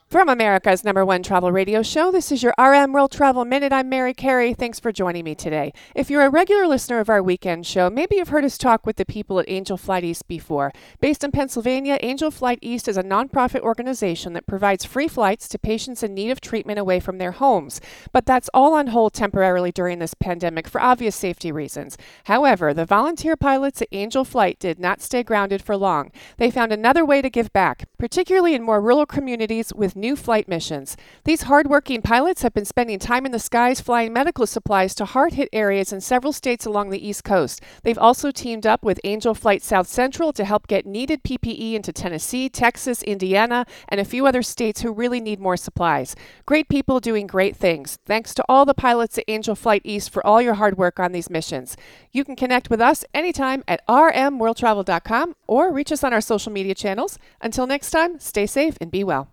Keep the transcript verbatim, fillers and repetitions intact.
From America's number one travel radio show, this is your R M World Travel Minute. I'm Mary Carey. Thanks for joining me today. If you're a regular listener of our weekend show, maybe you've heard us talk with the people at Angel Flight East before. Based in Pennsylvania, Angel Flight East is a nonprofit organization that provides free flights to patients in need of treatment away from their homes. But that's all on hold temporarily during this pandemic for obvious safety reasons. However, the volunteer pilots at Angel Flight did not stay grounded for long. They found another way to give back, particularly in more rural communities with new flight missions. These hardworking pilots have been spending time in the skies flying medical supplies to hard-hit areas in several states along the East Coast. They've also teamed up with Angel Flight South Central to help get needed P P E into Tennessee, Texas, Indiana, and a few other states who really need more supplies. Great people doing great things. Thanks to all the pilots at Angel Flight East for all your hard work on these missions. You can connect with us anytime at r m world travel dot com or reach us on our social media channels. Until next time, stay safe and be well.